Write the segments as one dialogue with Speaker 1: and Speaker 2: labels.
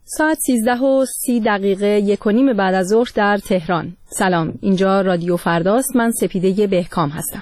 Speaker 1: ساعت 13:30 1:30 بعد از ظهر در تهران. سلام، اینجا رادیو فرداست. من سپیده بهکام هستم.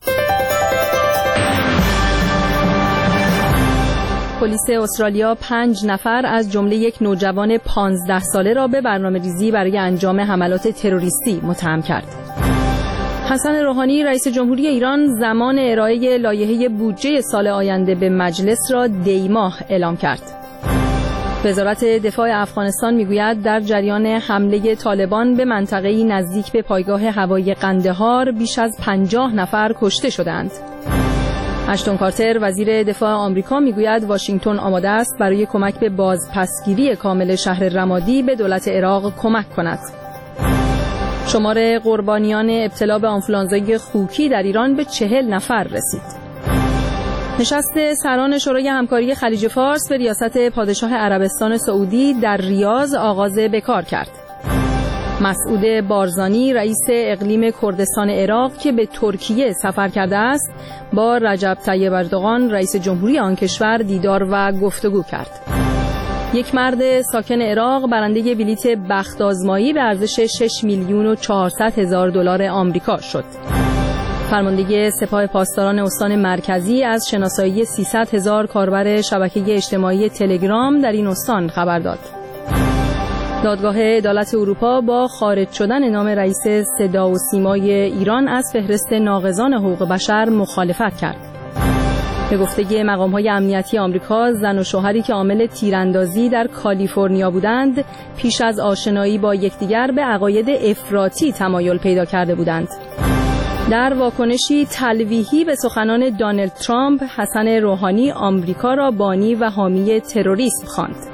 Speaker 1: پلیس استرالیا 5 نفر از جمله یک نوجوان 15 ساله را به برنامه‌ریزی برای انجام حملات تروریستی متهم کرد. حسن روحانی رئیس جمهوری ایران زمان ارائه لایحه بودجه سال آینده به مجلس را دی‌ماه اعلام کرد. وزارت دفاع افغانستان میگوید در جریان حمله طالبان به منطقه‌ای نزدیک به پایگاه هوایی قندهار بیش از 50 نفر کشته شدند. اشتون کارتر وزیر دفاع آمریکا میگوید واشنگتن آماده است برای کمک به بازپسگیری کامل شهر رمادی به دولت عراق کمک کند. شمار قربانیان ابتلا به آنفولانزای خوکی در ایران به 40 نفر رسید. نشست سران شورای همکاری خلیج فارس به ریاست پادشاه عربستان سعودی در ریاض آغاز به کار کرد. مسعود بارزانی رئیس اقلیم کردستان عراق که به ترکیه سفر کرده است با رجب طیب اردوغان رئیس جمهوری آن کشور دیدار و گفتگو کرد. یک مرد ساکن عراق برنده بلیت بخت آزمایی به ارزش 6,400,000 دلار آمریکا شد. فرمانده سپاه پاسداران استان مرکزی از شناسایی 300,000 کاربر شبکه اجتماعی تلگرام در این استان خبر داد. دادگاه عدالت اروپا با خارج شدن نام رئیس صدا و سیمای ایران از فهرست ناقضان حقوق بشر مخالفت کرد. به گفته مقام‌های امنیتی آمریکا، زن و شوهری که عامل تیراندازی در کالیفرنیا بودند، پیش از آشنایی با یکدیگر به عقاید افراطی تمایل پیدا کرده بودند. در واکنشی تلویحی به سخنان دونالد ترامپ، حسن روحانی آمریکا را بانی و حامی تروریسم خواند.